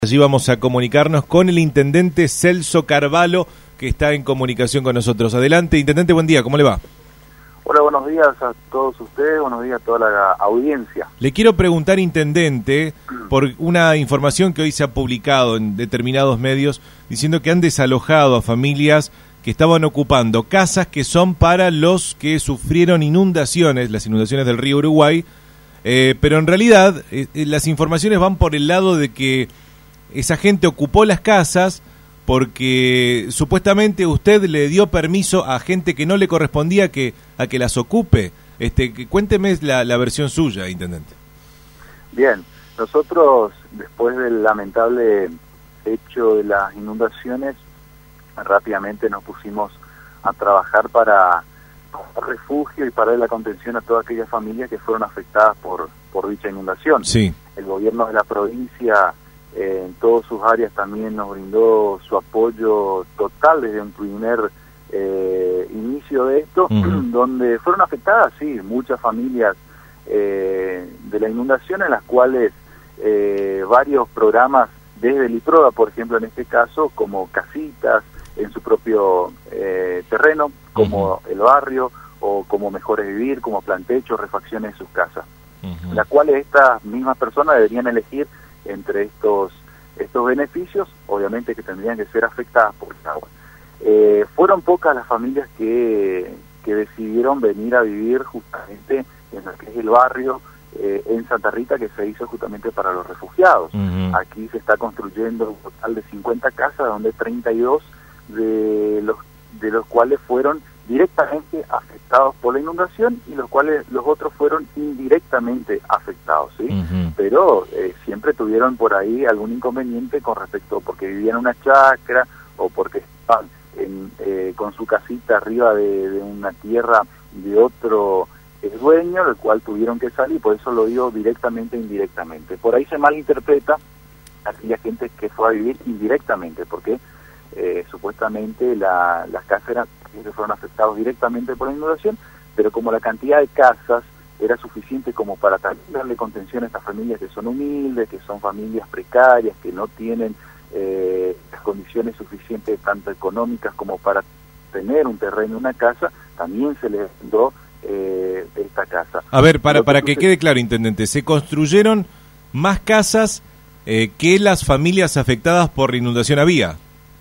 Allí vamos a comunicarnos con el intendente Celso Carvalho, que está en comunicación con nosotros. Adelante, intendente, buen día, ¿cómo le va? Hola, buenos días a todos ustedes, buenos días a toda la audiencia. Le quiero preguntar, intendente, por una información que hoy se ha publicado en determinados medios, diciendo que han desalojado a familias que estaban ocupando casas que son para los que sufrieron inundaciones, las inundaciones del río Uruguay, pero en realidad las informaciones van por el lado de que esa gente ocupó las casas porque supuestamente usted le dio permiso a gente que no le correspondía a que las ocupe. Cuénteme la versión suya, intendente. Bien, nosotros después del lamentable hecho de las inundaciones, rápidamente nos pusimos a trabajar para dar refugio y para dar la contención a todas aquellas familias que fueron afectadas por dicha inundación. Sí. El gobierno de la provincia en todas sus áreas también nos brindó su apoyo total desde un primer inicio de esto, donde fueron afectadas, sí, muchas familias de la inundación, en las cuales varios programas desde el IPRODA, por ejemplo, en este caso, como casitas en su propio terreno, como el barrio, o como Mejores Vivir, como Plantecho, refacciones de sus casas, las cuales estas mismas personas deberían elegir entre estos beneficios, obviamente que tendrían que ser afectadas por el agua. Fueron pocas las familias que decidieron venir a vivir justamente en lo que es el barrio en Santa Rita, que se hizo justamente para los refugiados. Aquí se está construyendo un total de 50 casas, donde 32 de los cuales fueron directamente afectados por la inundación y los otros fueron indirectamente afectados, ¿sí? Pero siempre tuvieron por ahí algún inconveniente con respecto, porque vivían en una chacra o porque estaban con su casita arriba de una tierra de otro dueño, el cual tuvieron que salir, por eso lo digo directamente e indirectamente. Por ahí se malinterpreta a aquella gente que fue a vivir indirectamente, porque supuestamente las casas que fueron afectados directamente por la inundación, pero como la cantidad de casas era suficiente como para darle contención a estas familias que son humildes, que son familias precarias, que no tienen las condiciones suficientes tanto económicas como para tener un terreno, una casa, también se les brindó esta casa. A ver, para que quede claro, intendente, se construyeron más casas que las familias afectadas por la inundación había.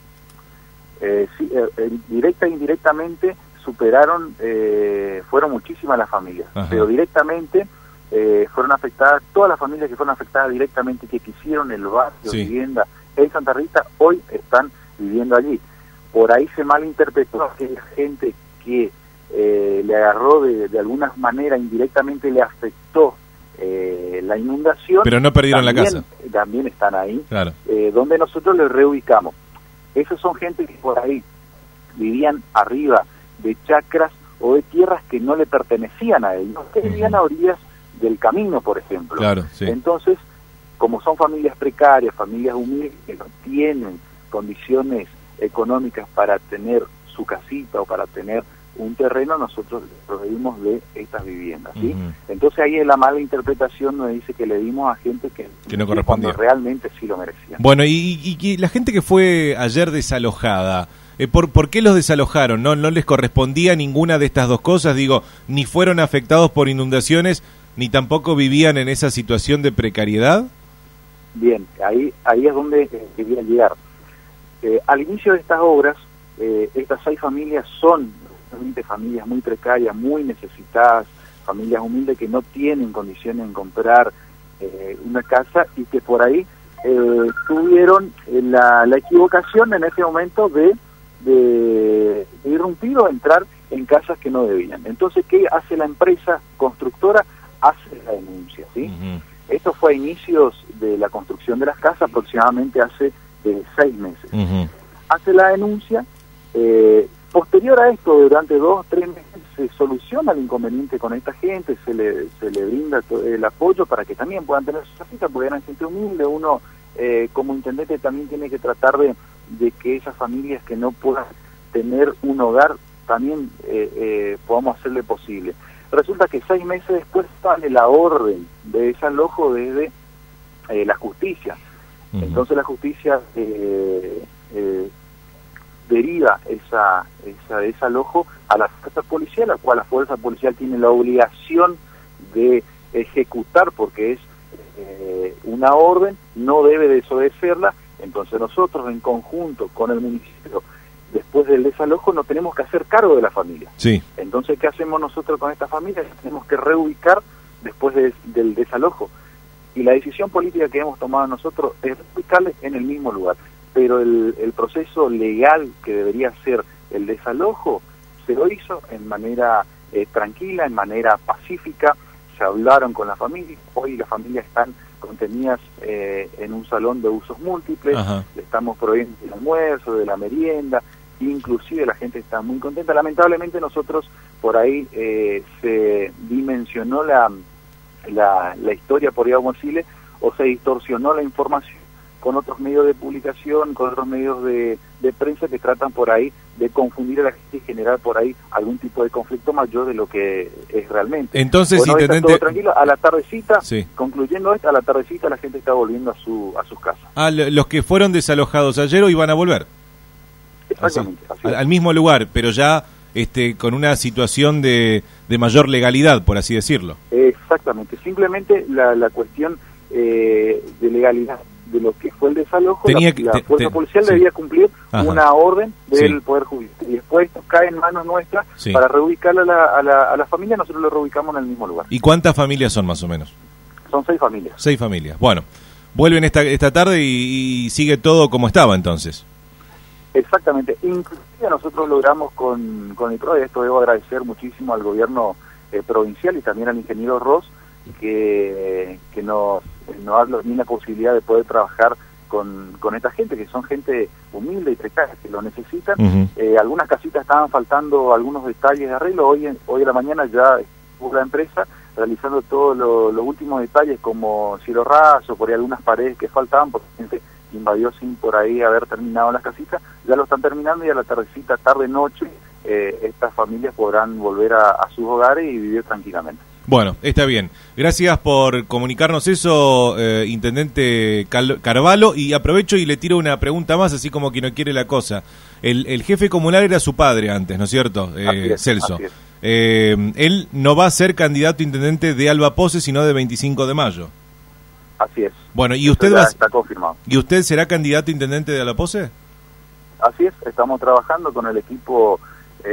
Sí, directa e indirectamente superaron, fueron muchísimas las familias. Ajá. Pero directamente fueron afectadas, todas las familias que fueron afectadas directamente, que quisieron el barrio, sí, vivienda en Santa Rita, hoy están viviendo allí. Por ahí se malinterpretó a aquella gente que le agarró de alguna manera, indirectamente le afectó la inundación. Pero no perdieron la casa. También están ahí, claro. Donde nosotros les reubicamos. Esos son gente que por ahí vivían arriba de chacras o de tierras que no le pertenecían a ellos, que vivían a orillas del camino, por ejemplo. Claro, sí. Entonces, como son familias precarias, familias humildes que no tienen condiciones económicas para tener su casita o para tener un terreno, nosotros proveímos de estas viviendas, ¿sí? Entonces ahí es la mala interpretación, nos dice que le dimos a gente que no correspondía, cuando realmente sí lo merecían. Bueno, y la gente que fue ayer desalojada, ¿por qué los desalojaron? ¿No les correspondía ninguna de estas dos cosas? Digo, ni fueron afectados por inundaciones, ni tampoco vivían en esa situación de precariedad. Bien, ahí es donde quería llegar. Al inicio de estas obras, estas 6 familias son realmente familias muy precarias, muy necesitadas, familias humildes que no tienen condiciones en comprar una casa y que por ahí tuvieron la equivocación en ese momento de irrumpir o entrar en casas que no debían. Entonces, ¿qué hace la empresa constructora? Hace la denuncia, ¿sí? Esto fue a inicios de la construcción de las casas, aproximadamente hace 6 meses. Hace la denuncia. Posterior a esto, durante 2 o 3 meses, se soluciona el inconveniente con esta gente, se le brinda el apoyo para que también puedan tener su casita, porque eran gente humilde. Uno, como intendente, también tiene que tratar de que esas familias que no puedan tener un hogar, también podamos hacerle posible. Resulta que 6 meses después sale la orden de desalojo desde la justicia. Entonces la justicia deriva ese desalojo a la fuerza policial, la cual la fuerza policial tiene la obligación de ejecutar, porque es una orden, no debe desobedecerla. Entonces nosotros, en conjunto con el municipio, después del desalojo, no tenemos que hacer cargo de la familia. Sí. Entonces, ¿qué hacemos nosotros con esta familia? Tenemos que reubicar después del desalojo. Y la decisión política que hemos tomado nosotros es reubicarles en el mismo lugar. Pero el proceso legal que debería ser el desalojo se lo hizo en manera tranquila, en manera pacífica. Se hablaron con la familia. Hoy las familias están contenidas en un salón de usos múltiples. Ajá. Le estamos proveyendo del almuerzo, de la merienda. Inclusive la gente está muy contenta. Lamentablemente nosotros por ahí se dimensionó la historia por Chile, o se distorsionó la información con otros medios de publicación, con otros medios de prensa que tratan por ahí de confundir a la gente y generar por ahí algún tipo de conflicto mayor de lo que es realmente. Entonces, bueno, intendente, está todo tranquilo. A la tardecita, sí, concluyendo esto, a la tardecita la gente está volviendo a sus casas. Los que fueron desalojados ayer hoy van a volver. Exactamente. Así al mismo lugar, pero ya con una situación de mayor legalidad, por así decirlo. Exactamente. Simplemente la cuestión de legalidad de lo que fue el desalojo, la fuerza policial debía cumplir una orden del Poder Judicial, y después esto cae en manos nuestras para reubicar a la familia. Nosotros lo reubicamos en el mismo lugar. ¿Y cuántas familias son más o menos? Son 6 familias. 6 familias. Bueno, vuelven esta tarde y sigue todo como estaba entonces. Exactamente. Inclusive nosotros logramos con el PRO, y esto debo agradecer muchísimo al gobierno provincial y también al ingeniero Ross, que nos da la posibilidad de poder trabajar con esta gente, que son gente humilde y precaria, que lo necesitan. Algunas casitas estaban faltando algunos detalles de arreglo. Hoy a la mañana ya estuvo la empresa realizando todos los últimos detalles, como cielo raso, por ahí algunas paredes que faltaban, porque gente invadió sin por ahí haber terminado las casitas. Ya lo están terminando, y a la tardecita, tarde-noche, estas familias podrán volver a sus hogares y vivir tranquilamente. Bueno, está bien. Gracias por comunicarnos eso, intendente Carvalho, y aprovecho y le tiro una pregunta más, así como que no quiere la cosa. El jefe comunal era su padre antes, ¿no es cierto? Celso. Así es. Él no va a ser candidato a intendente de Alba Pose, sino de 25 de mayo. Así es. Bueno, ¿y usted está confirmado? ¿Y usted será candidato a intendente de Alba Pose? Así es, estamos trabajando con el equipo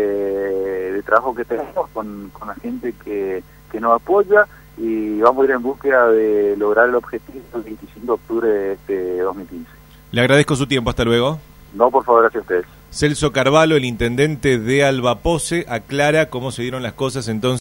de trabajo que tenemos, con la gente que nos apoya, y vamos a ir en búsqueda de lograr el objetivo el 25 de octubre de este 2015. Le agradezco su tiempo, hasta luego. No, por favor, gracias a ustedes. Celso Carvalho, el intendente de Alba Pose, aclara cómo se dieron las cosas entonces.